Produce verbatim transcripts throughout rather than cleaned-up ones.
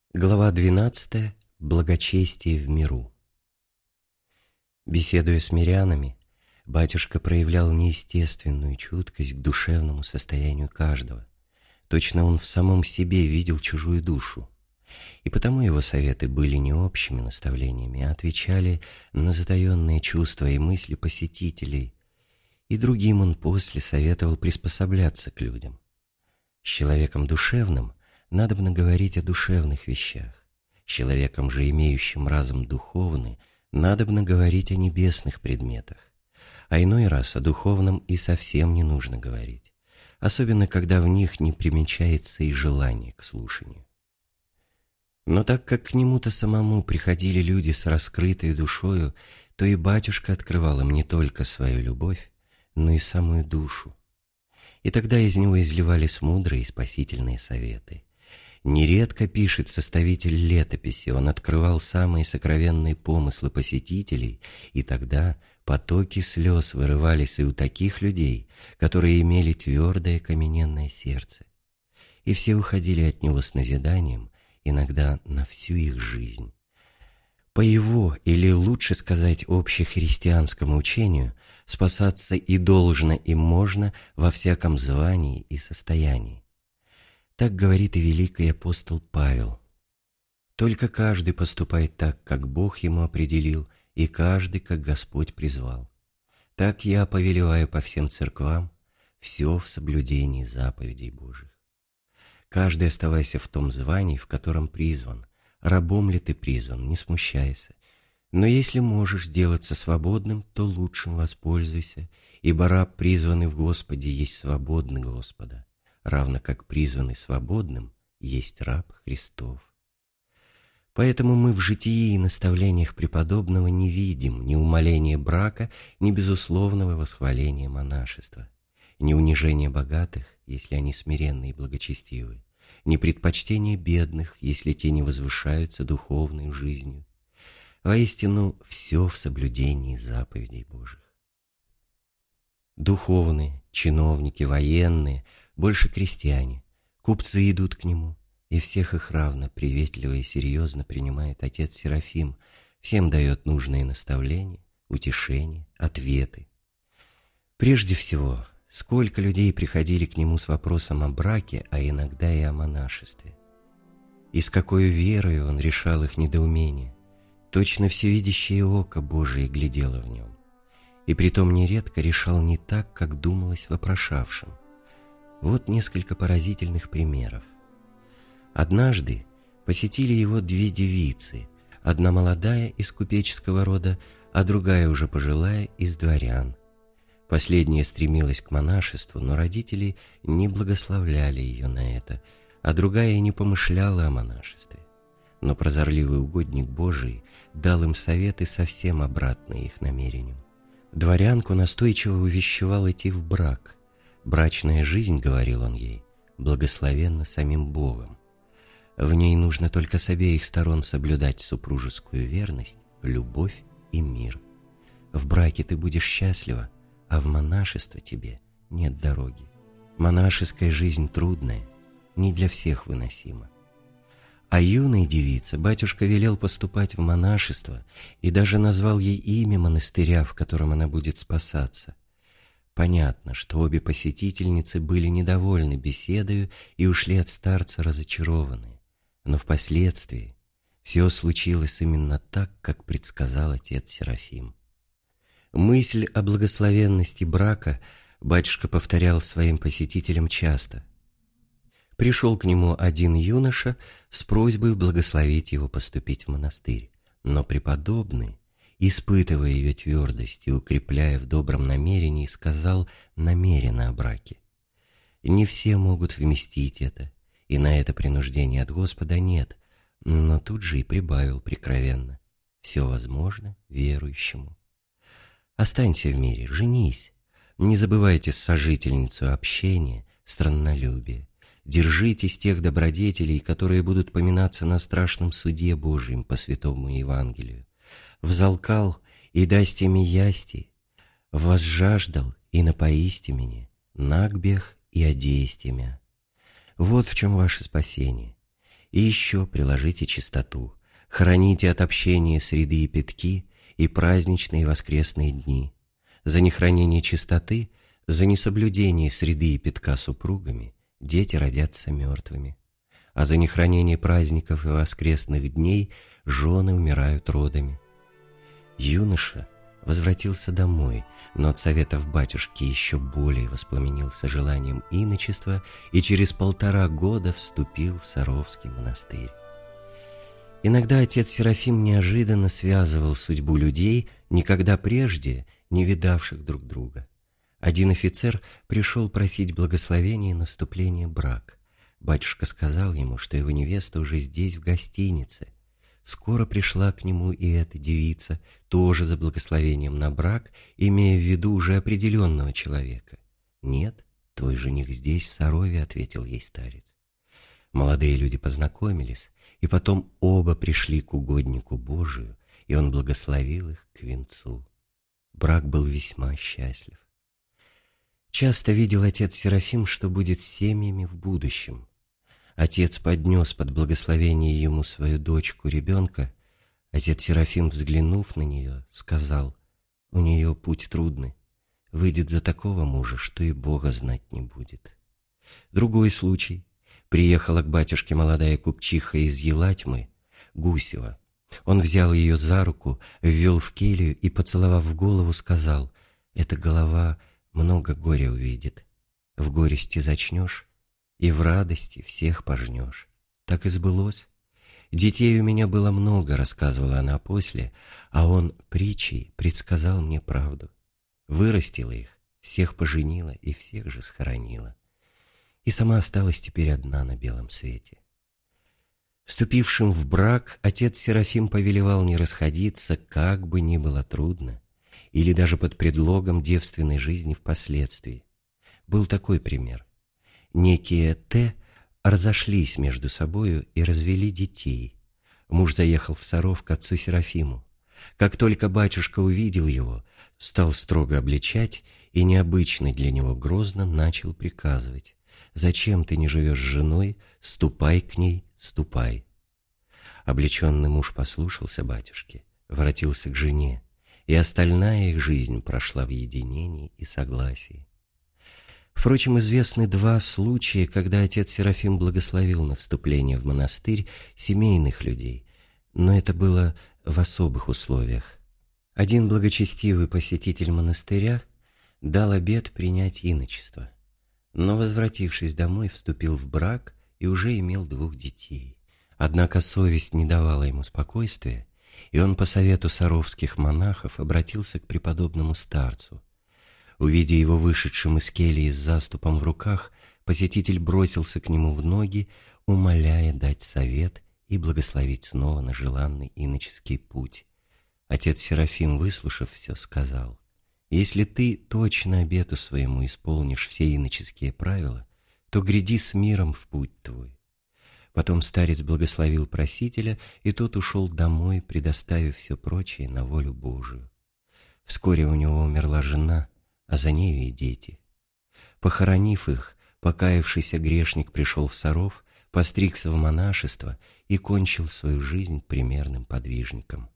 Глава двенадцатая. Благочестие в миру. Беседуя с мирянами, батюшка проявлял неестественную чуткость к душевному состоянию каждого. Точно он в самом себе видел чужую душу. И потому его советы были не общими наставлениями, а отвечали на затаенные чувства и мысли посетителей. И другим он после советовал приспосабляться к людям. С человеком душевным надобно говорить о душевных вещах. С человеком же, имеющим разум духовный, надобно говорить о небесных предметах. А иной раз о духовном и совсем не нужно говорить, особенно когда в них не примечается и желание к слушанию. Но так как к нему-то самому приходили люди с раскрытой душою, то и батюшка открывал им не только свою любовь, но и самую душу. И тогда из него изливались мудрые и спасительные советы. Нередко, пишет составитель летописи, он открывал самые сокровенные помыслы посетителей, и тогда потоки слез вырывались и у таких людей, которые имели твердое каменное сердце. И все уходили от него с назиданием, иногда на всю их жизнь. По его, или лучше сказать, общехристианскому учению, спасаться и должно, и можно во всяком звании и состоянии. Так говорит и великий апостол Павел. Только каждый поступает так, как Бог ему определил, и каждый, как Господь призвал. Так я повелеваю по всем церквам, все в соблюдении заповедей Божьих. Каждый оставайся в том звании, в котором призван. Рабом ли ты призван, не смущайся. Но если можешь сделаться свободным, то лучшим воспользуйся, ибо раб, призванный в Господе, есть свободный Господа, равно как призванный свободным есть раб Христов. Поэтому мы в житии и наставлениях преподобного не видим ни умаления брака, ни безусловного восхваления монашества, ни унижения богатых, если они смиренны и благочестивы, ни предпочтения бедных, если те не возвышаются духовной жизнью. Воистину, все в соблюдении заповедей Божьих. Духовные, чиновники, военные, больше крестьяне, купцы идут к нему, и всех их равно приветливо и серьезно принимает отец Серафим, всем дает нужные наставления, утешения, ответы. Прежде всего, сколько людей приходили к нему с вопросом о браке, а иногда и о монашестве. И с какой верой он решал их недоумение. Точно всевидящее око Божие глядело в нем. И притом нередко решал не так, как думалось вопрошавшим. Вот несколько поразительных примеров. Однажды посетили его две девицы, одна молодая из купеческого рода, а другая уже пожилая из дворян. Последняя стремилась к монашеству, но родители не благословляли ее на это, а другая и не помышляла о монашестве. Но прозорливый угодник Божий дал им советы совсем обратные их намерениям. Дворянку настойчиво увещевал идти в брак. Брачная жизнь, говорил он ей, благословенна самим Богом. В ней нужно только с обеих сторон соблюдать супружескую верность, любовь и мир. В браке ты будешь счастлива, а в монашество тебе нет дороги. Монашеская жизнь трудная, не для всех выносима. А юной девице батюшка велел поступать в монашество и даже назвал ей имя монастыря, в котором она будет спасаться. Понятно, что обе посетительницы были недовольны беседою и ушли от старца разочарованные, но впоследствии все случилось именно так, как предсказал отец Серафим. Мысль о благословенности брака батюшка повторял своим посетителям часто. Пришел к нему один юноша с просьбой благословить его поступить в монастырь, но преподобный, испытывая ее твердость и укрепляя в добром намерении, сказал намеренно о браке. Не все могут вместить это, и на это принуждения от Господа нет, но тут же и прибавил прикровенно: все возможно верующему. Останься в мире, женись, не забывайте сожительницу общения, страннолюбия. Держитесь тех добродетелей, которые будут поминаться на страшном суде Божьем по святому Евангелию. Взалкал и дасте ми ясти, возжаждал и напоисте меня, нагбех и одеесте мя. Вот в чем ваше спасение. И еще приложите чистоту, храните от общения среды и пятки и праздничные воскресные дни. За нехранение чистоты, за несоблюдение среды и пятка супругами дети родятся мертвыми, а за нехранение праздников и воскресных дней жены умирают родами. Юноша возвратился домой, но от советов батюшки еще более воспламенился желанием иночества и через полтора года вступил в Саровский монастырь. Иногда отец Серафим неожиданно связывал судьбу людей, никогда прежде не видавших друг друга. Один офицер пришел просить благословения на вступление в брак. Батюшка сказал ему, что его невеста уже здесь, в гостинице. Скоро пришла к нему и эта девица, тоже за благословением на брак, имея в виду уже определенного человека. «Нет, твой жених здесь, в Сарове», — ответил ей старец. Молодые люди познакомились, и потом оба пришли к угоднику Божию, и он благословил их к венцу. Брак был весьма счастлив. Часто видел отец Серафим, что будет с семьями в будущем. Отец поднес под благословение ему свою дочку, ребенка. Отец Серафим, взглянув на нее, сказал: «У нее путь трудный, выйдет за такого мужа, что и Бога знать не будет». Другой случай. Приехала к батюшке молодая купчиха из Елатьмы, Гусева. Он взял ее за руку, ввел в келью и, поцеловав в голову, сказал: «Эта голова много горя увидит. В горести зачнешь, и в радости всех пожнешь». Так и сбылось. «Детей у меня было много», — рассказывала она после, «а он притчей предсказал мне правду. Вырастила их, всех поженила и всех же схоронила. И сама осталась теперь одна на белом свете». Вступившим в брак отец Серафим повелевал не расходиться, как бы ни было трудно, или даже под предлогом девственной жизни впоследствии. Был такой пример. Некие Т. разошлись между собою и развели детей. Муж заехал в Саров к отцу Серафиму. Как только батюшка увидел его, стал строго обличать и необычно для него грозно начал приказывать: «Зачем ты не живешь с женой? Ступай к ней, ступай». Облеченный муж послушался батюшки, воротился к жене, и остальная их жизнь прошла в единении и согласии. Впрочем, известны два случая, когда отец Серафим благословил на вступление в монастырь семейных людей, но это было в особых условиях. Один благочестивый посетитель монастыря дал обет принять иночество, но, возвратившись домой, вступил в брак и уже имел двух детей. Однако совесть не давала ему спокойствия, и он по совету саровских монахов обратился к преподобному старцу. Увидя его вышедшим из кельи с заступом в руках, посетитель бросился к нему в ноги, умоляя дать совет и благословить снова на желанный иноческий путь. Отец Серафим, выслушав все, сказал: «Если ты точно обету своему исполнишь все иноческие правила, то гряди с миром в путь твой». Потом старец благословил просителя, и тот ушел домой, предоставив все прочее на волю Божию. Вскоре у него умерла жена, а за нею и дети. Похоронив их, покаявшийся грешник пришел в Саров, постригся в монашество и кончил свою жизнь примерным подвижником.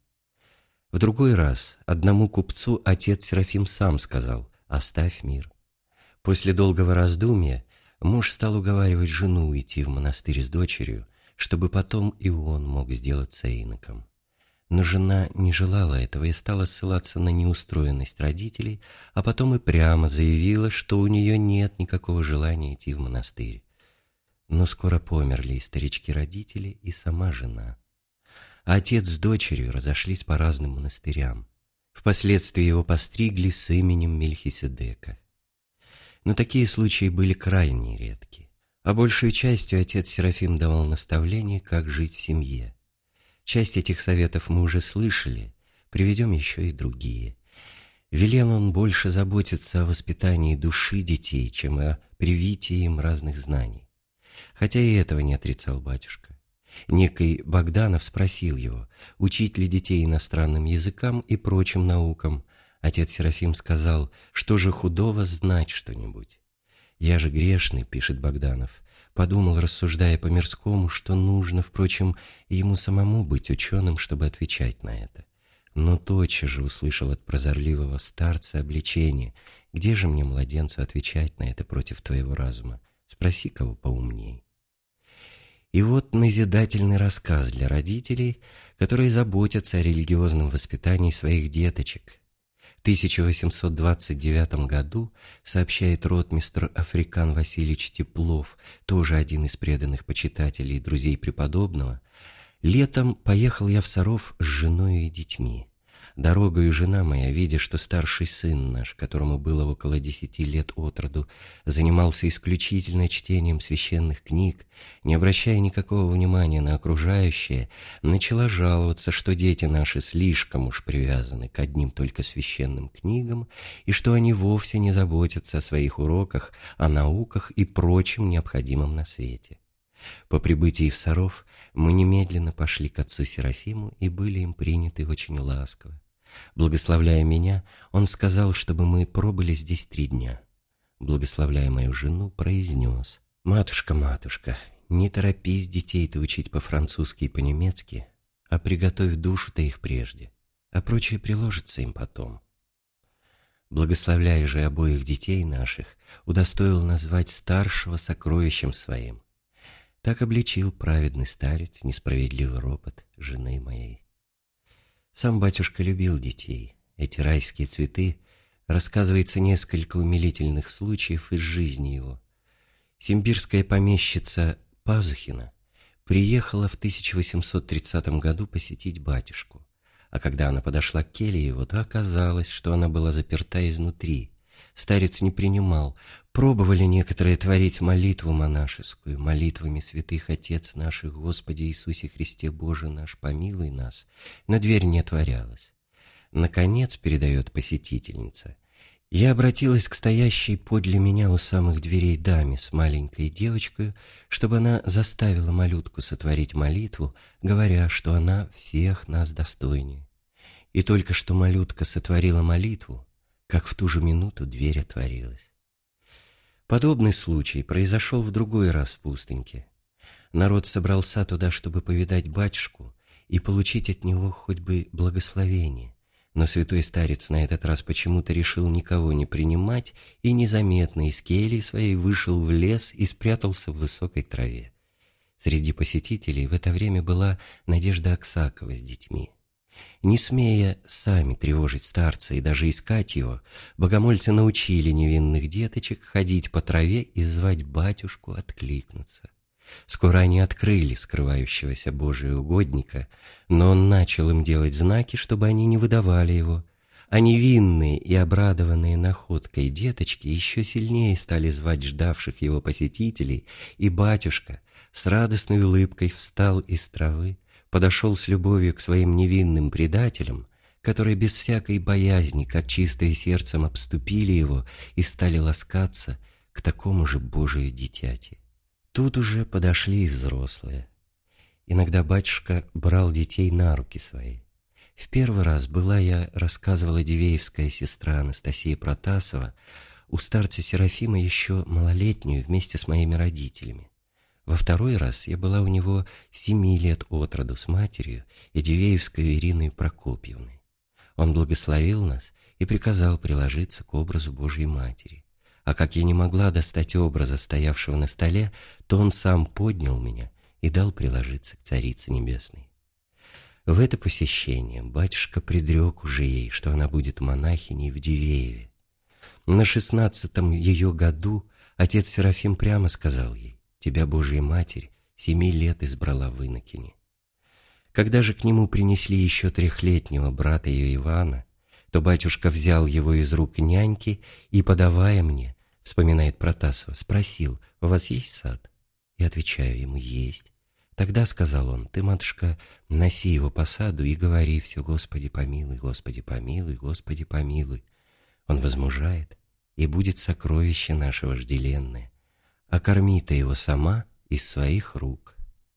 В другой раз одному купцу отец Серафим сам сказал: «Оставь мир». После долгого раздумья муж стал уговаривать жену уйти в монастырь с дочерью, чтобы потом и он мог сделаться иноком. Но жена не желала этого и стала ссылаться на неустроенность родителей, а потом и прямо заявила, что у нее нет никакого желания идти в монастырь. Но скоро померли и старички-родители, и сама жена. А отец с дочерью разошлись по разным монастырям. Впоследствии его постригли с именем Мельхиседека. Но такие случаи были крайне редки, а большую частью отец Серафим давал наставления, как жить в семье. Часть этих советов мы уже слышали, приведем еще и другие. Велел он больше заботиться о воспитании души детей, чем о привитии им разных знаний. Хотя и этого не отрицал батюшка. Некий Богданов спросил его, учить ли детей иностранным языкам и прочим наукам. Отец Серафим сказал: «Что же худого знать что-нибудь? Я же грешный, пишет Богданов, подумал, рассуждая по-мирскому, что нужно, впрочем, ему самому быть ученым, чтобы отвечать на это. Но тотчас же услышал от прозорливого старца обличение: где же мне, младенцу, отвечать на это против твоего разума? Спроси кого поумней. И вот назидательный рассказ для родителей, которые заботятся о религиозном воспитании своих деточек. В тысяча восемьсот двадцать девятом году, сообщает ротмистр Африкан Васильевич Теплов, тоже один из преданных почитателей и друзей преподобного, летом поехал я в Саров с женой и детьми. Дорогою жена моя, видя, что старший сын наш, которому было около десяти лет от роду, занимался исключительно чтением священных книг, не обращая никакого внимания на окружающее, начала жаловаться, что дети наши слишком уж привязаны к одним только священным книгам и что они вовсе не заботятся о своих уроках, о науках и прочем необходимом на свете. По прибытии в Саров мы немедленно пошли к отцу Серафиму и были им приняты очень ласково. Благословляя меня, он сказал, чтобы мы пробыли здесь три дня. Благословляя мою жену, произнес: «Матушка, матушка, не торопись детей-то учить по-французски и по-немецки, а приготовь душу-то их прежде, а прочее приложится им потом». Благословляя же обоих детей наших, удостоил назвать старшего сокровищем своим. Так обличил праведный старец несправедливый ропот жены моей. Сам батюшка любил детей. Эти райские цветы, рассказывается несколько умилительных случаев из жизни его. Симбирская помещица Пазухина приехала в тысяча восемьсот тридцатом году посетить батюшку, а когда она подошла к келье его, то оказалось, что она была заперта изнутри. Старец не принимал. Пробовали некоторые творить молитву монашескую, молитвами святых Отец наших, Господи Иисусе Христе Боже наш, помилуй нас, но дверь не отворялась. Наконец, передает посетительница, я обратилась к стоящей подле меня у самых дверей даме с маленькой девочкой, чтобы она заставила малютку сотворить молитву, говоря, что она всех нас достойнее. И только что малютка сотворила молитву, как в ту же минуту дверь отворилась. Подобный случай произошел в другой раз в пустыньке. Народ собрался туда, чтобы повидать батюшку и получить от него хоть бы благословение, но святой старец на этот раз почему-то решил никого не принимать и незаметно из кельи своей вышел в лес и спрятался в высокой траве. Среди посетителей в это время была Надежда Аксакова с детьми. Не смея сами тревожить старца и даже искать его, богомольцы научили невинных деточек ходить по траве и звать батюшку откликнуться. Скоро они открыли скрывающегося Божия угодника, но он начал им делать знаки, чтобы они не выдавали его. А невинные и обрадованные находкой деточки еще сильнее стали звать ждавших его посетителей, и батюшка с радостной улыбкой встал из травы, подошел с любовью к своим невинным предателям, которые без всякой боязни, как чистое сердцем, обступили его и стали ласкаться к такому же Божию дитяти. Тут уже подошли и взрослые. Иногда батюшка брал детей на руки свои. В первый раз была я, рассказывала дивеевская сестра Анастасия Протасова, у старца Серафима еще малолетнюю вместе с моими родителями. Во второй раз я была у него семи лет от роду с матерью и дивеевской Ириной Прокопьевной. Он благословил нас и приказал приложиться к образу Божьей Матери. А как я не могла достать образа, стоявшего на столе, то он сам поднял меня и дал приложиться к Царице Небесной. В это посещение батюшка предрек уже ей, что она будет монахиней в Дивееве. На шестнадцатом ее году отец Серафим прямо сказал ей: «Тебя Божья Матерь семи лет избрала в инокини». Когда же к нему принесли еще трехлетнего брата ее Ивана, то батюшка взял его из рук няньки и, подавая мне, вспоминает Протасова, спросил: «У вас есть сад?» Я отвечаю ему: «Есть». Тогда, сказал он, ты, матушка, носи его по саду и говори все: «Господи помилуй, Господи помилуй, Господи помилуй». Он возмужает, и будет сокровище наше вожделенное, а корми ты его сама из своих рук.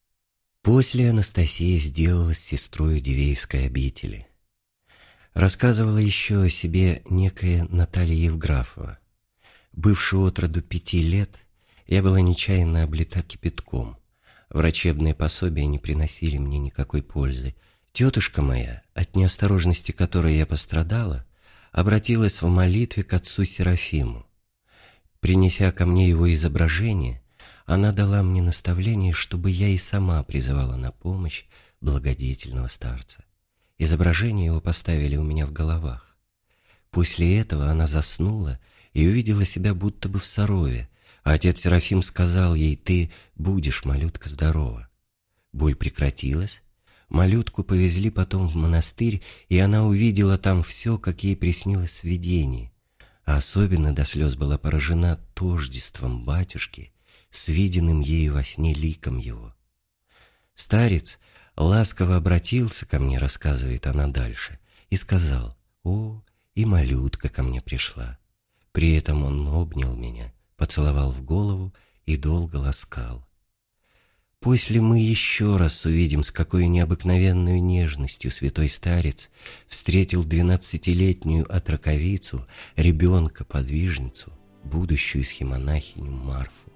После Анастасия сделалась сестрой Дивеевской обители. Рассказывала еще о себе некая Наталья Евграфова. Бывши от роду пяти лет, я была нечаянно облита кипятком. Врачебные пособия не приносили мне никакой пользы. Тетушка моя, от неосторожности которой я пострадала, обратилась в молитве к отцу Серафиму. Принеся ко мне его изображение, она дала мне наставление, чтобы я и сама призывала на помощь благодетельного старца. Изображение его поставили у меня в головах. После этого она заснула и увидела себя будто бы в Сарове, а отец Серафим сказал ей: «Ты будешь, малютка, здорова». Боль прекратилась, малютку повезли потом в монастырь, и она увидела там все, как ей приснилось в видении, а особенно до слез была поражена тождеством батюшки с виденным ей во сне ликом его. Старец ласково обратился ко мне, рассказывает она дальше, и сказал: «О, и малютка ко мне пришла». При этом он обнял меня, поцеловал в голову и долго ласкал. После мы еще раз увидим, с какой необыкновенной нежностью святой старец встретил двенадцатилетнюю отроковицу, ребенка-подвижницу, будущую схемонахиню Марфу.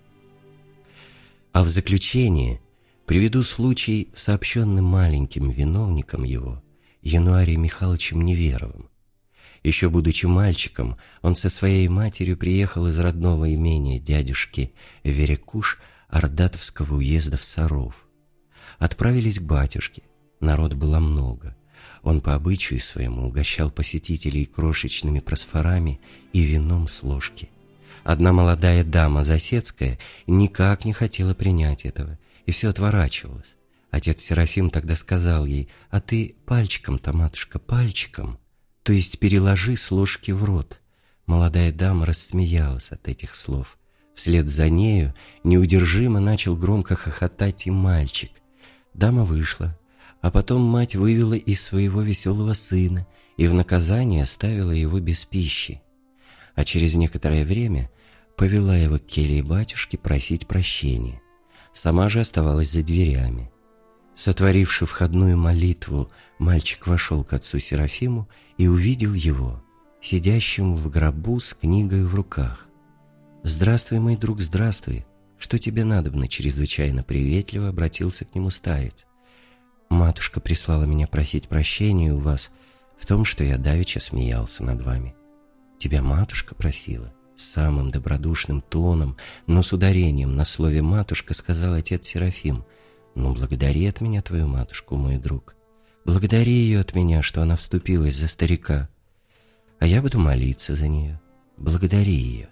А в заключение приведу случай, сообщенный маленьким виновником его, Януарием Михайловичем Неверовым. Еще будучи мальчиком, он со своей матерью приехал из родного имения дядюшки Верекуш Ордатовского уезда в Саров. Отправились к батюшке. Народ было много. Он по обычаю своему угощал посетителей крошечными просфорами и вином с ложки. Одна молодая дама Засецкая никак не хотела принять этого и все отворачивалась. Отец Серафим тогда сказал ей: «А ты пальчиком-то, матушка, пальчиком, то есть переложи с ложки в рот». Молодая дама рассмеялась от этих слов. Вслед за нею неудержимо начал громко хохотать и мальчик. Дама вышла, а потом мать вывела из своего веселого сына и в наказание оставила его без пищи. А через некоторое время повела его к келье батюшки просить прощения. Сама же оставалась за дверями. Сотворивши входную молитву, мальчик вошел к отцу Серафиму и увидел его, сидящим в гробу с книгой в руках. «Здравствуй, мой друг, здравствуй. Что тебе надобно?» — чрезвычайно приветливо обратился к нему старец. «Матушка прислала меня просить прощения у вас в том, что я давеча смеялся над вами». «Тебя матушка просила?» С самым добродушным тоном, но с ударением на слове «матушка» сказал отец Серафим: «Ну, благодари от меня твою матушку, мой друг. Благодари ее от меня, что она вступилась за старика. А я буду молиться за нее. Благодари ее».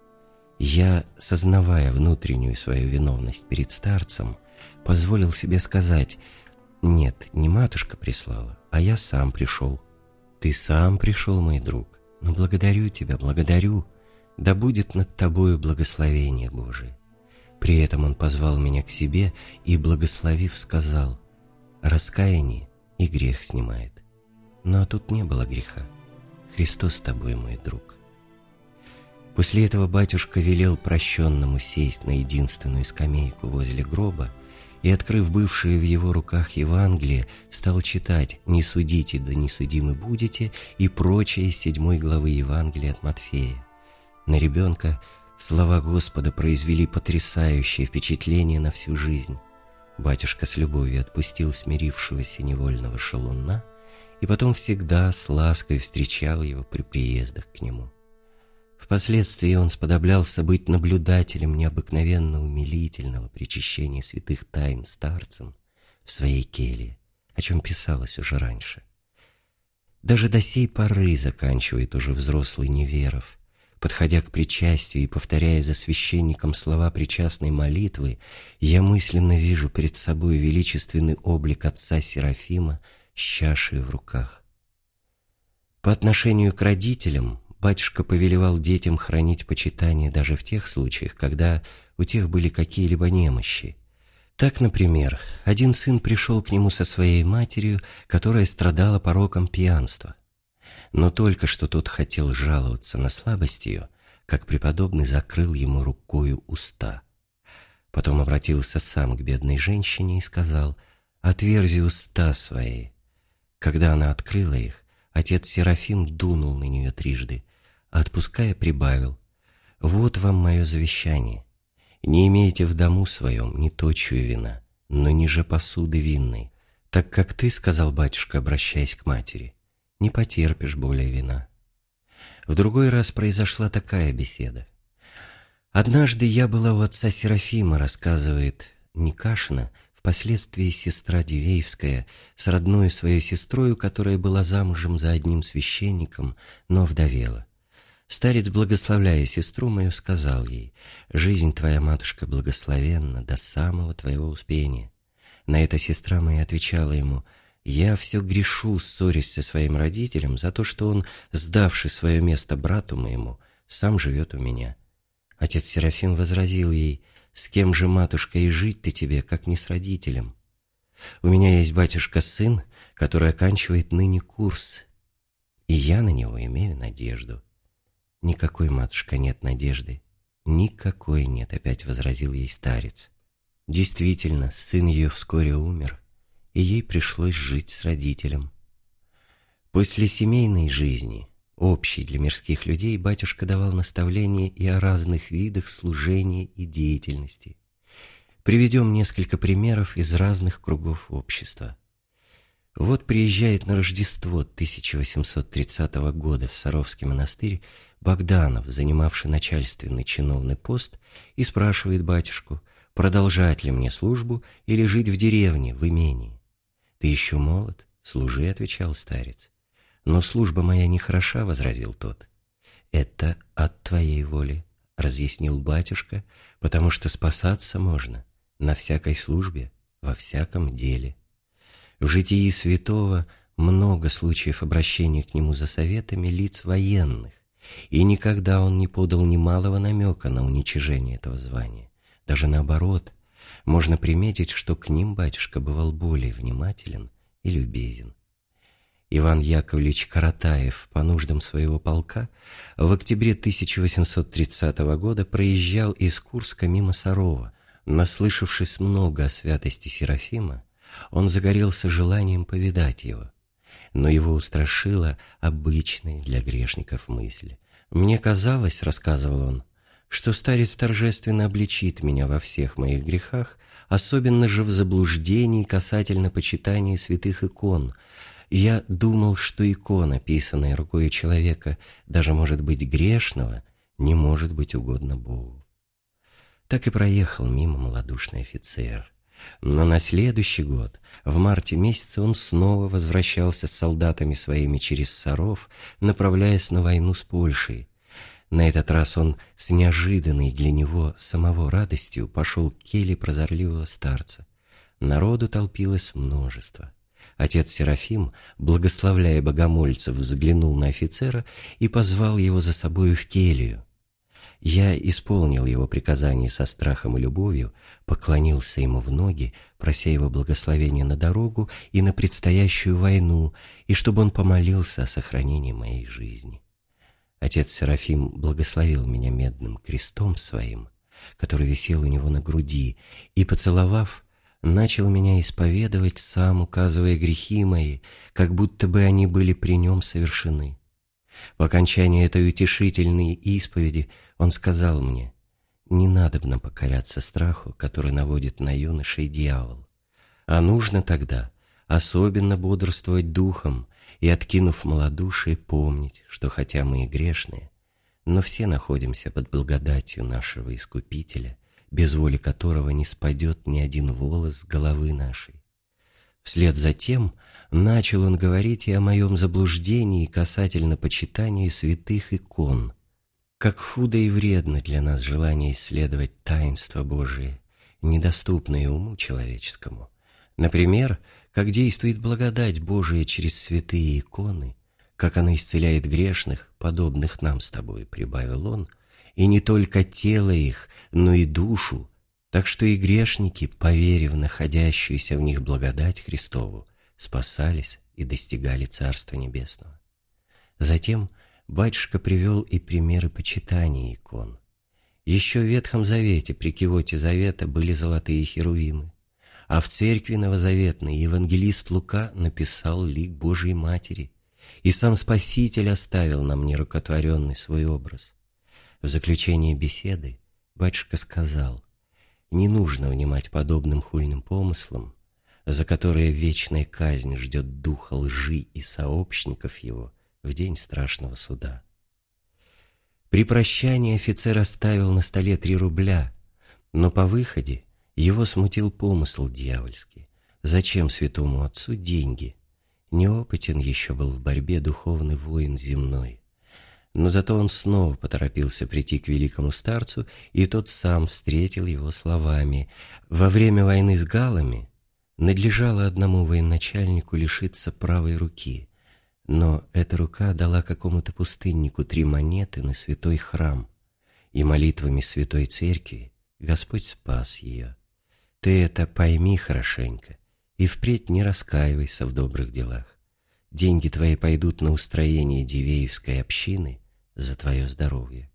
Я, сознавая внутреннюю свою виновность перед старцем, позволил себе сказать: «Нет, не матушка прислала, а я сам пришел». «Ты сам пришел, мой друг. Но благодарю тебя, благодарю. Да будет над тобою благословение Божие». При этом он позвал меня к себе и, благословив, сказал: «Раскаяние и грех снимает». Но тут не было греха. Христос с тобой, мой друг. После этого батюшка велел прощенному сесть на единственную скамейку возле гроба и, открыв бывшие в его руках Евангелие, стал читать «Не судите, да не судимы будете» и прочее из седьмой главы Евангелия от Матфея. На ребенка слова Господа произвели потрясающее впечатление на всю жизнь. Батюшка с любовью отпустил смирившегося невольного шалуна и потом всегда с лаской встречал его при приездах к нему. Впоследствии он сподоблялся быть наблюдателем необыкновенно умилительного причащения святых тайн старцем в своей келье, о чем писалось уже раньше. Даже до сей поры, заканчивает уже взрослый Неверов, подходя к причастию и повторяя за священником слова причастной молитвы, я мысленно вижу перед собой величественный облик отца Серафима с чашей в руках. По отношению к родителям батюшка повелевал детям хранить почитание даже в тех случаях, когда у тех были какие-либо немощи. Так, например, один сын пришел к нему со своей матерью, которая страдала пороком пьянства. Но только что тот хотел жаловаться на слабость ее, как преподобный закрыл ему рукою уста. Потом обратился сам к бедной женщине и сказал: «Отверзи уста свои». Когда она открыла их, отец Серафим дунул на нее трижды, а отпуская прибавил: Вот вам мое завещание. Не имейте в дому своем ни точью вина, но ниже посуды винной, так как ты, сказал батюшка, обращаясь к матери, не потерпишь более вина. В другой раз произошла такая беседа. Однажды я была у отца Серафима, рассказывает Никашина, впоследствии сестра Дивеевская, с родной своей сестрою, которая была замужем за одним священником, но вдовела. Старец, благословляя сестру мою, сказал ей: «Жизнь твоя, матушка, благословенна до самого твоего успения». На это сестра моя отвечала ему: «Я все грешу, ссорясь со своим родителем за то, что он, сдавший свое место брату моему, сам живет у меня». Отец Серафим возразил ей: «С кем же, матушка, и жить-то тебе, как не с родителем? У меня есть, батюшка, сын, который оканчивает ныне курс, и я на него имею надежду». «Никакой, матушка, нет надежды, никакой нет», — опять возразил ей старец. Действительно, сын ее вскоре умер, и ей пришлось жить с родителем. После семейной жизни, общей для мирских людей, батюшка давал наставления и о разных видах служения и деятельности. Приведем несколько примеров из разных кругов общества. Вот приезжает на Рождество тысяча восемьсот тридцатого года в Саровский монастырь Богданов, занимавший начальственный чиновный пост, и спрашивает батюшку, продолжать ли мне службу или жить в деревне, в имении. «Ты еще молод, служи», — отвечал старец. «Но служба моя не хороша», — возразил тот. «Это от твоей воли», — разъяснил батюшка, «потому что спасаться можно на всякой службе, во всяком деле». В житии святого много случаев обращения к нему за советами лиц военных, и никогда он не подал ни малого намека на уничижение этого звания. Даже наоборот, можно приметить, что к ним батюшка бывал более внимателен и любезен. Иван Яковлевич Каратаев по нуждам своего полка в октябре тысяча восемьсот тридцатого года проезжал из Курска мимо Сарова. Наслышавшись много о святости Серафима, он загорелся желанием повидать его, но его устрашила обычная для грешников мысль. «Мне казалось, — рассказывал он, — что старец торжественно обличит меня во всех моих грехах, особенно же в заблуждении касательно почитания святых икон. Я думал, что икона, писанная рукой человека, даже может быть грешного, не может быть угодно Богу». Так и проехал мимо малодушный офицер. Но на следующий год, в марте месяце, он снова возвращался с солдатами своими через Саров, направляясь на войну с Польшей. На этот раз он с неожиданной для него самого радостью пошел к келье прозорливого старца. Народу толпилось множество. Отец Серафим, благословляя богомольцев, взглянул на офицера и позвал его за собою в келью. Я исполнил его приказание со страхом и любовью, поклонился ему в ноги, прося его благословения на дорогу и на предстоящую войну, и чтобы он помолился о сохранении моей жизни. Отец Серафим благословил меня медным крестом своим, который висел у него на груди, и, поцеловав, начал меня исповедовать, сам указывая грехи мои, как будто бы они были при нем совершены. По окончании этой утешительной исповеди он сказал мне: «Не надобно покоряться страху, который наводит на юношей дьявол, а нужно тогда особенно бодрствовать духом и, откинув малодушие, помнить, что хотя мы и грешные, но все находимся под благодатью нашего Искупителя, без воли которого не спадет ни один волос с головы нашей». Вслед за тем начал он говорить и о моем заблуждении касательно почитания святых икон. Как худо и вредно для нас желание исследовать таинства Божие, недоступные уму человеческому. Например, как действует благодать Божия через святые иконы, как она исцеляет грешных, подобных нам с тобой, прибавил он, и не только тело их, но и душу, так что и грешники, поверив в находящуюся в них благодать Христову, спасались и достигали Царства Небесного. Затем батюшка привел и примеры почитания икон. Еще в Ветхом Завете при кивоте Завета были золотые херувимы, а в церкви новозаветной евангелист Лука написал лик Божией Матери, и сам Спаситель оставил нам нерукотворенный свой образ. В заключение беседы батюшка сказал: «Не нужно внимать подобным хульным помыслам, за которые вечная казнь ждет духа лжи и сообщников его в день страшного суда». При прощании офицер оставил на столе три рубля, но по выходе его смутил помысл дьявольский. Зачем святому отцу деньги? Неопытен еще был в борьбе духовный воин земной. Но зато он снова поторопился прийти к великому старцу, и тот сам встретил его словами: «Во время войны с галлами надлежало одному военачальнику лишиться правой руки, но эта рука дала какому-то пустыннику три монеты на святой храм, и молитвами святой церкви Господь спас ее. Ты это пойми хорошенько и впредь не раскаивайся в добрых делах. Деньги твои пойдут на устроение Дивеевской общины за твое здоровье».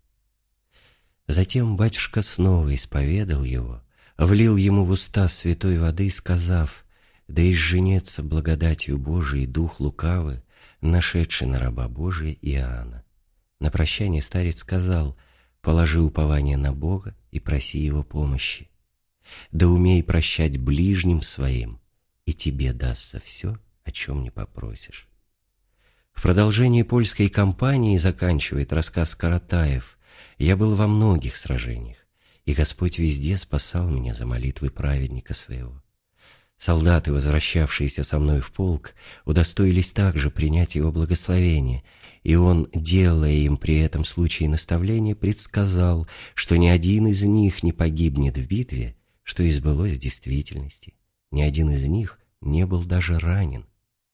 Затем батюшка снова исповедал его, влил ему в уста святой воды, сказав: «Да изженется благодатью Божией дух лукавый, нашедший на раба Божия Иоанна». На прощание старец сказал: «Положи упование на Бога и проси Его помощи. Да умей прощать ближним своим, и тебе дастся все, о чем не попросишь». В продолжении польской кампании, заканчивает рассказ Каратаев, я был во многих сражениях, и Господь везде спасал меня за молитвы праведника своего. Солдаты, возвращавшиеся со мной в полк, удостоились также принять его благословение, и он, делая им при этом случае наставление, предсказал, что ни один из них не погибнет в битве, что и сбылось в действительности. Ни один из них не был даже ранен.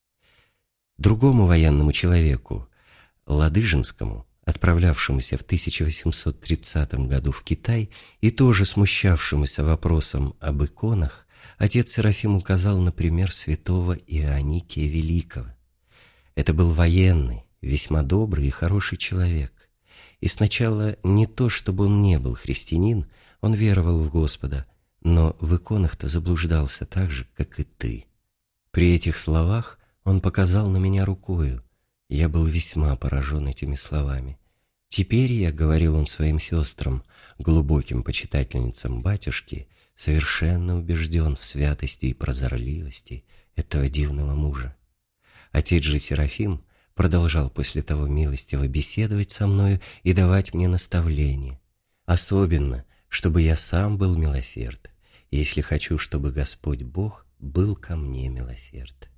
Другому военному человеку, Ладыжинскому, отправлявшемуся в тысяча восемьсот тридцатом году в Китай и тоже смущавшемуся вопросом об иконах, отец Серафим указал на пример святого Ионикия Великого. Это был военный, весьма добрый и хороший человек. И сначала не то, чтобы он не был христианин, он веровал в Господа, но в иконах-то заблуждался так же, как и ты. При этих словах он показал на меня рукою. Я был весьма поражен этими словами. Теперь я, говорил он своим сестрам, глубоким почитательницам батюшки, совершенно убежден в святости и прозорливости этого дивного мужа. Отец же Серафим продолжал после того милостиво беседовать со мною и давать мне наставления. Особенно, чтобы я сам был милосерд, если хочу, чтобы Господь Бог был ко мне милосерд.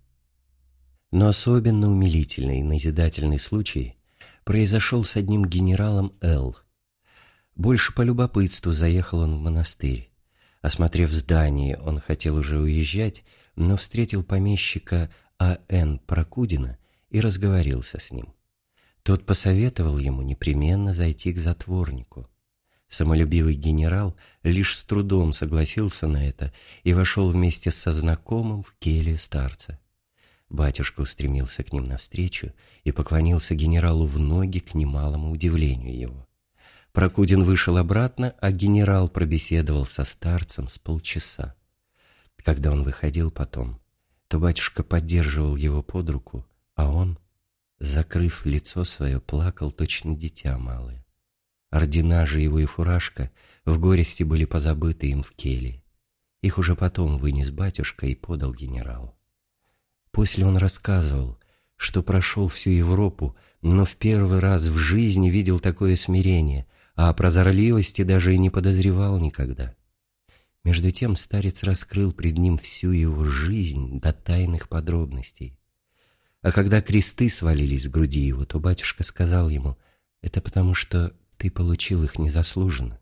Но особенно умилительный и назидательный случай произошел с одним генералом Л. Больше по любопытству заехал он в монастырь. Осмотрев здание, он хотел уже уезжать, но встретил помещика А Н Прокудина и разговорился с ним. Тот посоветовал ему непременно зайти к затворнику. Самолюбивый генерал лишь с трудом согласился на это и вошел вместе со знакомым в келью старца. Батюшка устремился к ним навстречу и поклонился генералу в ноги к немалому удивлению его. Прокудин вышел обратно, а генерал пробеседовал со старцем с полчаса. Когда он выходил потом, то батюшка поддерживал его под руку, а он, закрыв лицо свое, плакал точно дитя малое. Ордена же его и фуражка в горести были позабыты им в келье. Их уже потом вынес батюшка и подал генералу. После он рассказывал, что прошел всю Европу, но в первый раз в жизни видел такое смирение, а о прозорливости даже и не подозревал никогда. Между тем старец раскрыл пред ним всю его жизнь до тайных подробностей. А когда кресты свалились с груди его, то батюшка сказал ему: «Это потому, что ты получил их незаслуженно».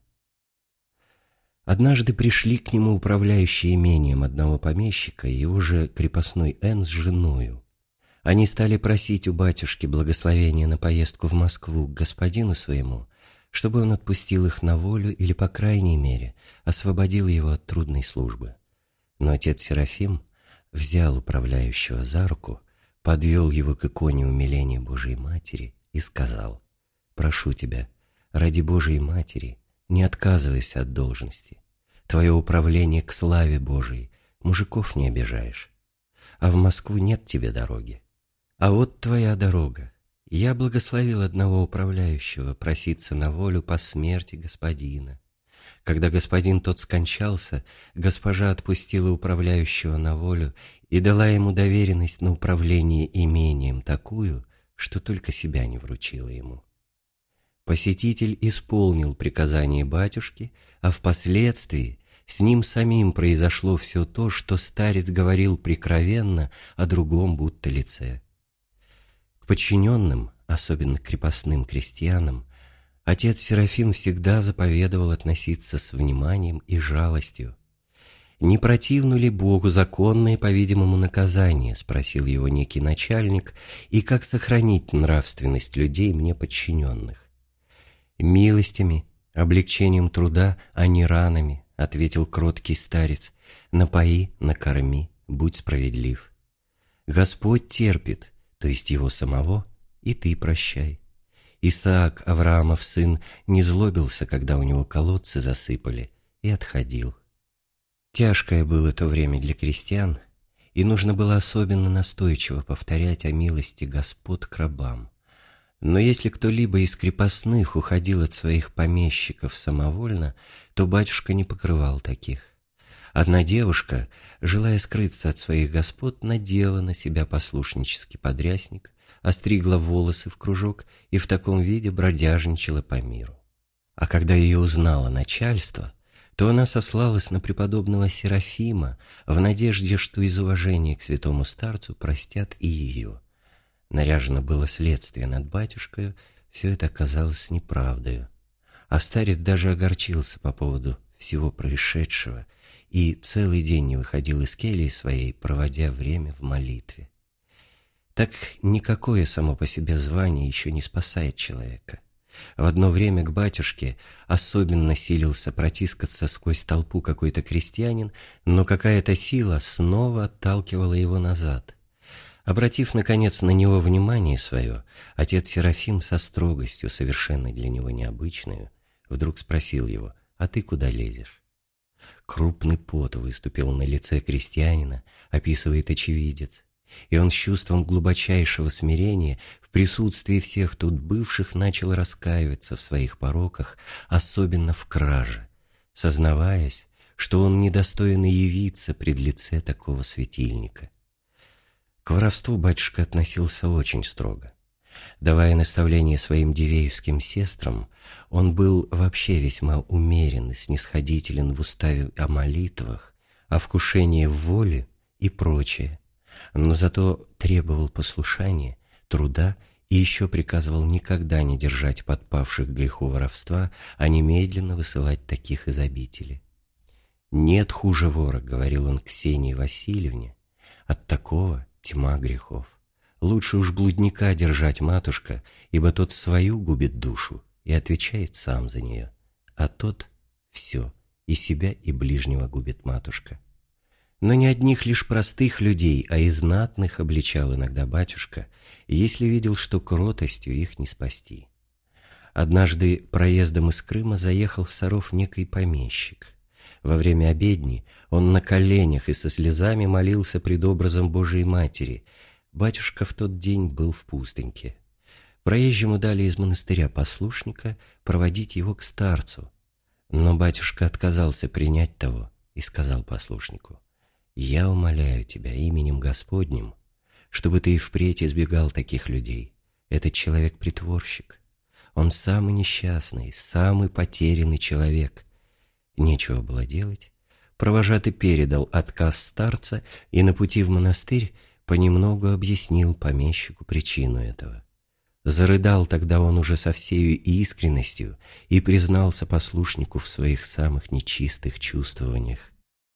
Однажды пришли к нему управляющие имением одного помещика и его же крепостной Н с женою. Они стали просить у батюшки благословения на поездку в Москву к господину своему, чтобы он отпустил их на волю или, по крайней мере, освободил его от трудной службы. Но отец Серафим взял управляющего за руку, подвел его к иконе умиления Божией Матери и сказал: «Прошу тебя, ради Божией Матери, не отказывайся от должности. Твое управление к славе Божией, мужиков не обижаешь. А в Москву нет тебе дороги. А вот твоя дорога. Я благословил одного управляющего проситься на волю по смерти господина. Когда господин тот скончался, госпожа отпустила управляющего на волю и дала ему доверенность на управление имением такую, что только себя не вручила ему. Посетитель исполнил приказание батюшки, а впоследствии с ним самим произошло все то, что старец говорил прикровенно о другом будто лице. К подчиненным, особенно к крепостным крестьянам, отец Серафим всегда заповедовал относиться с вниманием и жалостью. «Не противно ли Богу законное, по-видимому, наказание?» — спросил его некий начальник, «и как сохранить нравственность людей мне подчиненных?» «Милостями, облегчением труда, а не ранами», — ответил кроткий старец, «напои, накорми, будь справедлив. Господь терпит, то есть его самого, и ты прощай». Исаак, Авраамов сын, не злобился, когда у него колодцы засыпали, и отходил. Тяжкое было то время для крестьян, и нужно было особенно настойчиво повторять о милости Господ к рабам. Но если кто-либо из крепостных уходил от своих помещиков самовольно, то батюшка не покрывал таких. Одна девушка, желая скрыться от своих господ, надела на себя послушнический подрясник, остригла волосы в кружок и в таком виде бродяжничала по миру. А когда ее узнало начальство, то она сослалась на преподобного Серафима в надежде, что из уважения к святому старцу простят и ее. Наряжено было следствие над батюшкою, все это оказалось неправдою. А старец даже огорчился по поводу всего происшедшего и целый день не выходил из кельи своей, проводя время в молитве. Так никакое само по себе звание еще не спасает человека. В одно время к батюшке особенно силился протискаться сквозь толпу какой-то крестьянин, но какая-то сила снова отталкивала его назад. Обратив, наконец, на него внимание свое, отец Серафим со строгостью, совершенно для него необычную, вдруг спросил его: «А ты куда лезешь?» Крупный пот выступил на лице крестьянина, описывает очевидец, и он с чувством глубочайшего смирения в присутствии всех тут бывших начал раскаиваться в своих пороках, особенно в краже, сознаваясь, что он недостоин и явиться пред лице такого светильника. К воровству батюшка относился очень строго. Давая наставления своим дивеевским сестрам, он был вообще весьма умерен и снисходителен в уставе о молитвах, о вкушении в воле и прочее, но зато требовал послушания, труда и еще приказывал никогда не держать подпавших к греху воровства, а немедленно высылать таких из обители. «Нет хуже вора», — говорил он Ксении Васильевне, — «от такого тьма грехов. Лучше уж блудника держать, матушка, ибо тот свою губит душу и отвечает сам за нее, а тот все, и себя, и ближнего губит, матушка». Но не одних лишь простых людей, а и знатных обличал иногда батюшка, если видел, что кротостью их не спасти. Однажды проездом из Крыма заехал в Саров некий помещик. Во время обедни он на коленях и со слезами молился пред образом Божией Матери. Батюшка в тот день был в пустыньке. Проезжему дали из монастыря послушника проводить его к старцу. Но батюшка отказался принять того и сказал послушнику: «Я умоляю тебя именем Господним, чтобы ты и впредь избегал таких людей. Этот человек притворщик. Он самый несчастный, самый потерянный человек». Нечего было делать. Провожатый передал отказ старца и на пути в монастырь понемногу объяснил помещику причину этого. Зарыдал тогда он уже со всею искренностью и признался послушнику в своих самых нечистых чувствованиях.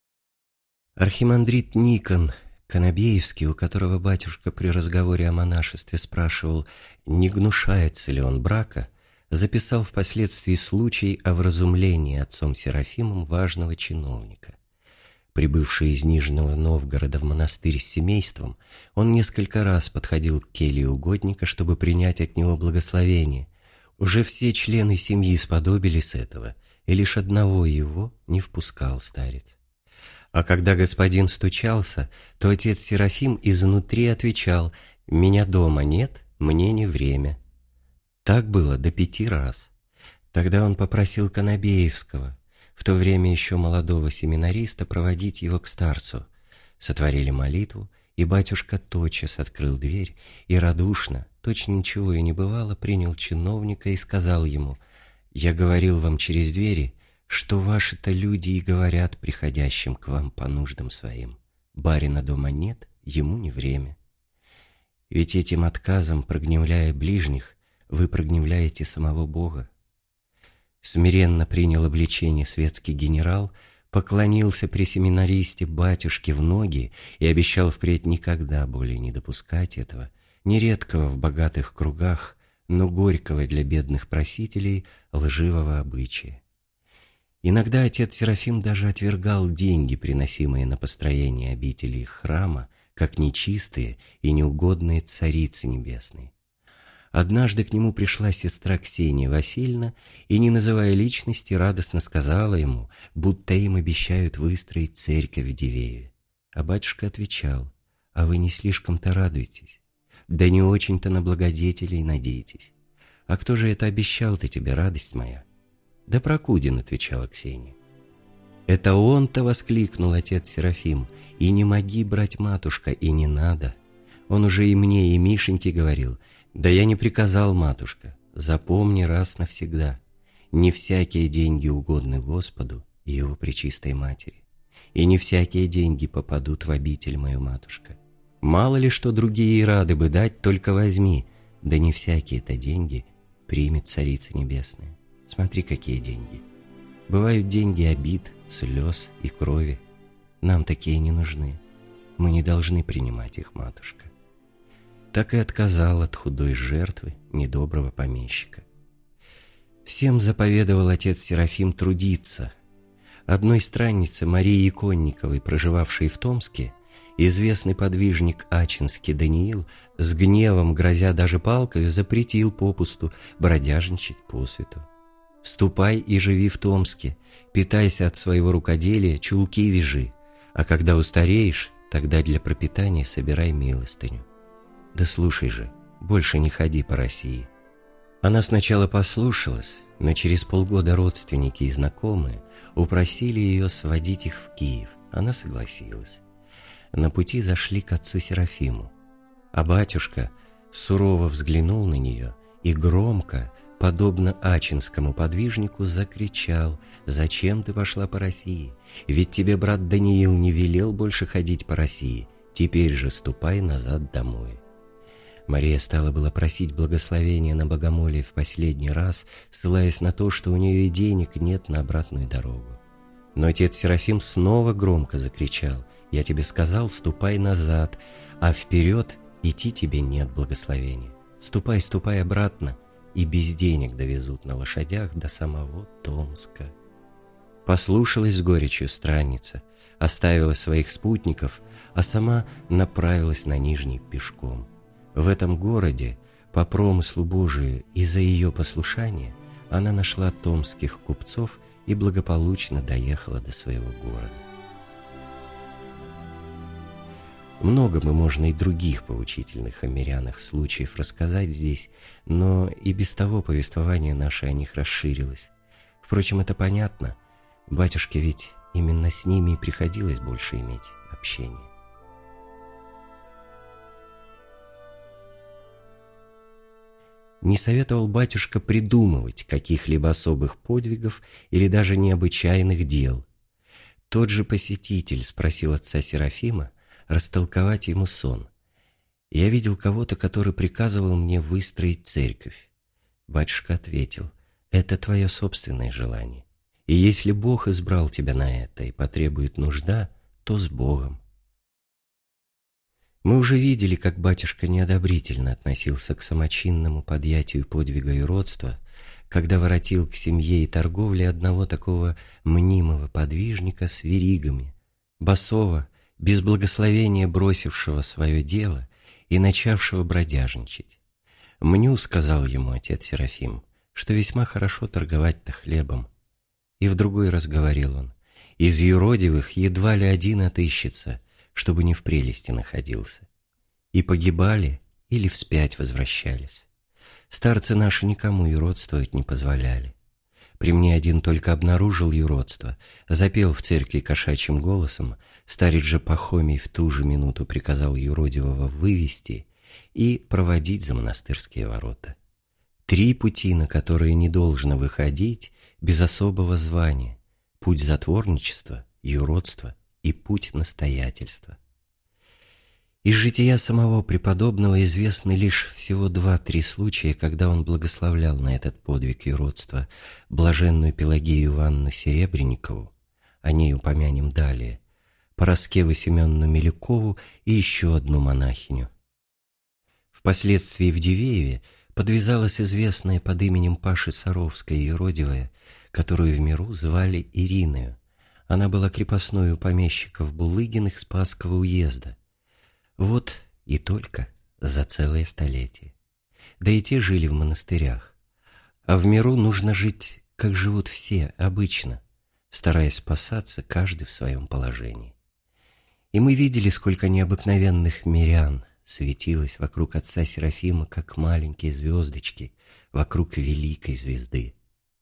Архимандрит Никон Канабеевский, у которого батюшка при разговоре о монашестве спрашивал, не гнушается ли он брака, записал впоследствии случай о вразумлении отцом Серафимом важного чиновника. Прибывший из Нижнего Новгорода в монастырь с семейством, он несколько раз подходил к келье угодника, чтобы принять от него благословение. Уже все члены семьи сподобились этого, и лишь одного его не впускал старец. А когда господин стучался, то отец Серафим изнутри отвечал: «Меня дома нет, мне не время. Так было до пяти раз. Тогда он попросил Конобеевского, в то время еще молодого семинариста, проводить его к старцу. Сотворили молитву, и батюшка тотчас открыл дверь и радушно, точно ничего и не бывало, принял чиновника и сказал ему: «Я говорил вам через двери, что ваши-то люди и говорят приходящим к вам по нуждам своим. Барина дома нет, ему не время. Ведь этим отказом, прогневляя ближних, вы прогневляете самого Бога». Смиренно принял обличение светский генерал, поклонился при семинаристе батюшке в ноги и обещал впредь никогда более не допускать этого, нередкого в богатых кругах, но горького для бедных просителей лживого обычая. Иногда отец Серафим даже отвергал деньги, приносимые на построение обители их храма, как нечистые и неугодные царицы небесные. Однажды к нему пришла сестра Ксения Васильевна и, не называя личности, радостно сказала ему, будто им обещают выстроить церковь в Дивееве. А батюшка отвечал: «А вы не слишком-то радуетесь? Да не очень-то на благодетелей надеетесь. А кто же это обещал-то тебе, радость моя?» «Да Прокудин», — отвечала Ксения. «Это он-то!» — воскликнул отец Серафим. «И не моги, брать матушка, и не надо. Он уже и мне, и Мишеньке говорил. Да я не приказал, матушка. Запомни раз навсегда. Не всякие деньги угодны Господу и Его Пречистой Матери. И не всякие деньги попадут в обитель мою, матушка. Мало ли что другие рады бы дать, только возьми. Да не всякие-то деньги примет Царица Небесная. Смотри, какие деньги. Бывают деньги обид, слез и крови. Нам такие не нужны. Мы не должны принимать их, матушка». Так и отказал от худой жертвы недоброго помещика. Всем заповедовал отец Серафим трудиться. Одной страннице, Марии Иконниковой, проживавшей в Томске, известный подвижник Ачинский Даниил, с гневом, грозя даже палкою, запретил попусту бродяжничать по свету. «Ступай и живи в Томске, питайся от своего рукоделия, чулки вяжи, а когда устареешь, тогда для пропитания собирай милостыню. Да слушай же, больше не ходи по России». Она сначала послушалась, но через полгода родственники и знакомые упросили ее сводить их в Киев. Она согласилась. На пути зашли к отцу Серафиму, а батюшка сурово взглянул на нее и громко, подобно ачинскому подвижнику, закричал: «Зачем ты пошла по России? Ведь тебе брат Даниил не велел больше ходить по России. Теперь же ступай назад домой». Мария стала было просить благословения на богомолие в последний раз, ссылаясь на то, что у нее и денег нет на обратную дорогу. Но отец Серафим снова громко закричал: «Я тебе сказал, ступай назад, а вперед идти тебе нет благословения. Ступай, ступай обратно, и без денег довезут на лошадях до самого Томска». Послушалась с горечью странница, оставила своих спутников, а сама направилась на Нижний пешком. В этом городе, по промыслу Божию и за ее послушание, она нашла томских купцов и благополучно доехала до своего города. Много бы можно и других поучительных о мирянах случаев рассказать здесь, но и без того повествование наше о них расширилось. Впрочем, это понятно, батюшке ведь именно с ними и приходилось больше иметь общение. Не советовал батюшка придумывать каких-либо особых подвигов или даже необычайных дел. Тот же посетитель спросил отца Серафима растолковать ему сон. «Я видел кого-то, который приказывал мне выстроить церковь». Батюшка ответил: «Это твое собственное желание. И если Бог избрал тебя на это и потребует нужда, то с Богом». Мы уже видели, как батюшка неодобрительно относился к самочинному подъятию подвига и родства, когда воротил к семье и торговле одного такого мнимого подвижника с веригами, босого, без благословения бросившего свое дело и начавшего бродяжничать. «Мню, — сказал ему отец Серафим, — что весьма хорошо торговать-то хлебом». И в другой раз говорил он: «Из юродивых едва ли один отыщется, чтобы не в прелести находился». И погибали, или вспять возвращались. Старцы наши никому юродствовать не позволяли. При мне один только обнаружил юродство, запел в церкви кошачьим голосом, старец же Пахомий в ту же минуту приказал юродивого вывести и проводить за монастырские ворота. Три пути, на которые не должно выходить без особого звания: путь затворничества, юродства и путь настоятельства. Из жития самого преподобного известны лишь всего два-три случая, когда он благословлял на этот подвиг юродства блаженную Пелагею Ивановну Серебренникову, о ней упомянем далее, Параскеву Семеновну Милюкову и еще одну монахиню. Впоследствии в Дивееве подвязалась известная под именем Паши Саровская юродивая, которую в миру звали Ириною. Она была крепостной у помещиков Булыгиных Спасского уезда. Вот и только за целое столетие. Да и те жили в монастырях. А в миру нужно жить, как живут все, обычно, стараясь спасаться каждый в своем положении. И мы видели, сколько необыкновенных мирян светилось вокруг отца Серафима, как маленькие звездочки вокруг великой звезды.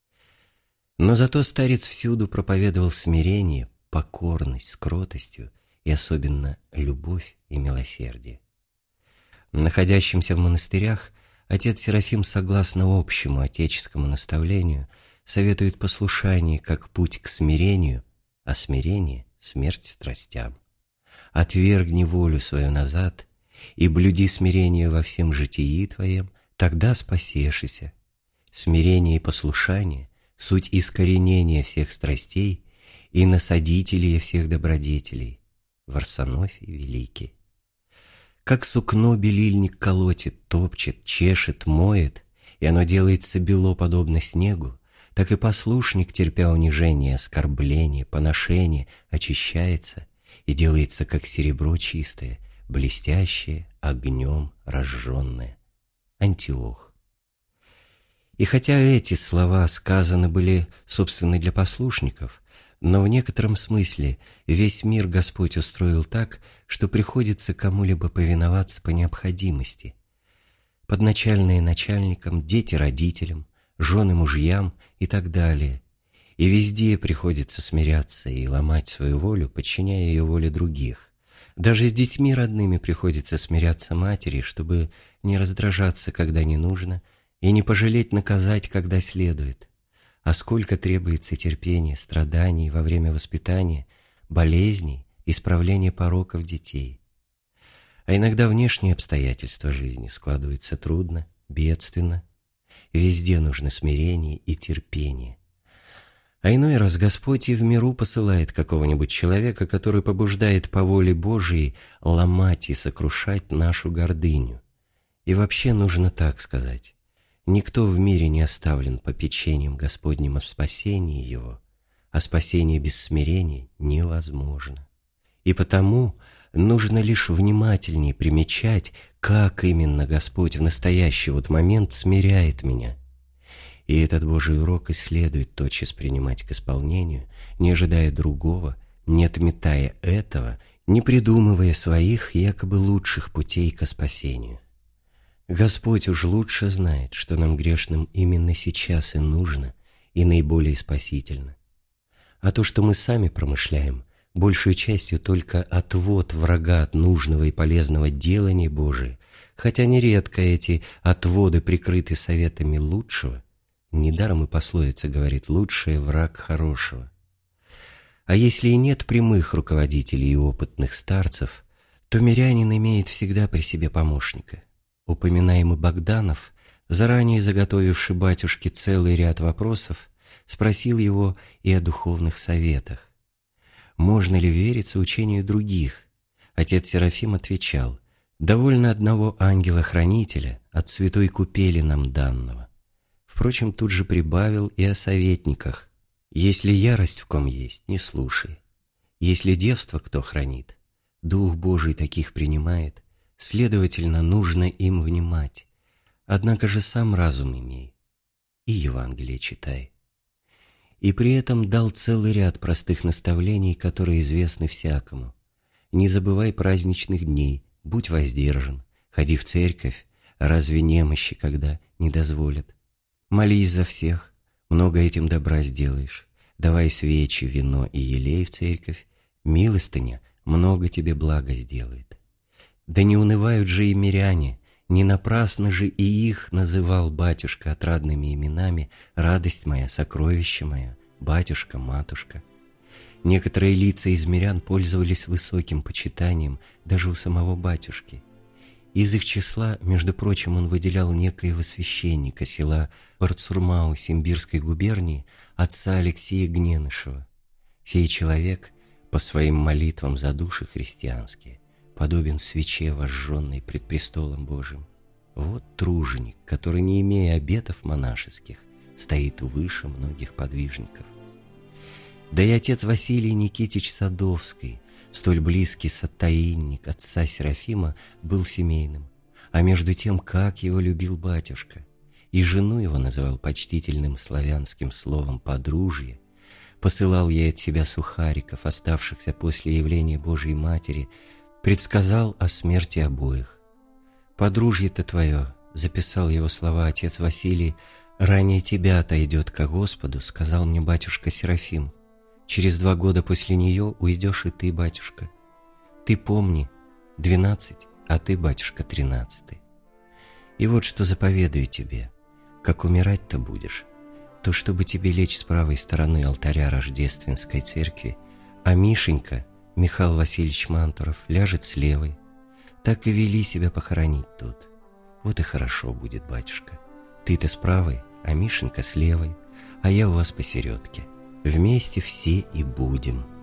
Но зато старец всюду проповедовал смирение, покорность с кротостью и особенно любовь и милосердие. Находящимся в монастырях отец Серафим, согласно общему отеческому наставлению, советует послушание как путь к смирению, а смирение — смерть страстям. Отвергни волю свою назад и блюди смирение во всем житии твоем, тогда спасешься. Смирение и послушание — суть искоренения всех страстей и насадителей всех добродетелей. Варсонофий Великий. Как сукно белильник колотит, топчет, чешет, моет, и оно делается бело подобно снегу, так и послушник, терпя унижение, оскорбление, поношение, очищается и делается как серебро чистое, блестящее, огнем разжженное. Антиох. И хотя эти слова сказаны были, собственно, для послушников, но в некотором смысле весь мир Господь устроил так, что приходится кому-либо повиноваться по необходимости. Подначальные начальникам, дети родителям, жены мужьям и так далее. И везде приходится смиряться и ломать свою волю, подчиняя ее воле других. Даже с детьми родными приходится смиряться матери, чтобы не раздражаться, когда не нужно, и не пожалеть наказать, когда следует. А сколько требуется терпения, страданий во время воспитания, болезней, исправления пороков детей. А иногда внешние обстоятельства жизни складываются трудно, бедственно. Везде нужно смирение и терпение. А иной раз Господь и в миру посылает какого-нибудь человека, который побуждает по воле Божией ломать и сокрушать нашу гордыню. И вообще нужно так сказать. Никто в мире не оставлен попечением Господним о спасении его, а спасение без смирения невозможно. И потому нужно лишь внимательнее примечать, как именно Господь в настоящий вот момент смиряет меня. И этот Божий урок и следует тотчас принимать к исполнению, не ожидая другого, не отметая этого, не придумывая своих якобы лучших путей ко спасению. Господь уж лучше знает, что нам грешным именно сейчас и нужно, и наиболее спасительно. А то, что мы сами промышляем, большей частью только отвод врага от нужного и полезного делания Божия, хотя нередко эти отводы прикрыты советами лучшего. Недаром и пословица говорит «лучший враг хорошего». А если и нет прямых руководителей и опытных старцев, то мирянин имеет всегда при себе помощника. Упоминаемый Богданов, заранее заготовивший батюшке целый ряд вопросов, спросил его и о духовных советах. Можно ли вериться учению других? Отец Серафим отвечал: «Довольно одного ангела-хранителя от святой купели нам данного». Впрочем, тут же прибавил и о советниках. «Если ярость в ком есть, не слушай. Если девство кто хранит, Дух Божий таких принимает, следовательно, нужно им внимать. Однако же сам разум имей и Евангелие читай». И при этом дал целый ряд простых наставлений, которые известны всякому. Не забывай праздничных дней, будь воздержан, Ходи в церковь, разве немощи когда не дозволят? Молись за всех, много этим добра сделаешь. Давай свечи, вино и елей в церковь, милостыня много тебе блага сделает. Да не унывают же и миряне, не напрасно же и их называл батюшка отрадными именами: радость моя, сокровище мое, батюшка, матушка. Некоторые лица из мирян пользовались высоким почитанием даже у самого батюшки. Из их числа, между прочим, он выделял некоего священника села Парцурмау Симбирской губернии, отца Алексея Гненышева. Сей человек, по своим молитвам за души христианские, подобен свече, вожженной пред престолом Божиим. Вот труженик, который, не имея обетов монашеских, стоит выше многих подвижников. Да и отец Василий Никитич Садовский, столь близкий сотаинник отца Серафима, был семейным, а между тем, как его любил батюшка, и жену его называл почтительным славянским словом «подружье», посылал ей от себя сухариков, оставшихся после явления Божией Матери, предсказал о смерти обоих. «Подружье-то твое», — записал его слова отец Василий, «ранее тебя отойдет ко Господу», — сказал мне батюшка Серафим. «Через два года после нее уйдешь и ты, батюшка. Ты помни, двенадцать, а ты, батюшка, тринадцатый. И вот что заповедую тебе, как умирать-то будешь, то чтобы тебе лечь с правой стороны алтаря Рождественской церкви, а Мишенька, Михаил Васильевич Мантуров, ляжет с левой, так и вели себя похоронить тут. Вот и хорошо будет, батюшка. Ты-то с правой, а Мишенька с левой, а я у вас посередке. Вместе все и будем».